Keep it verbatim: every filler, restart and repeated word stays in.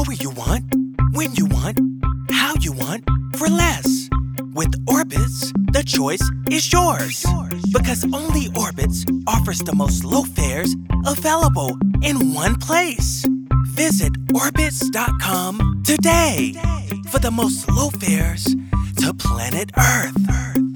where you want, when you want, how you want, for less. With Orbitz, the choice is yours. Because only Orbitz offers the most low fares available in one place. Visit Orbitz dot com today for the most low fares to planet Earth.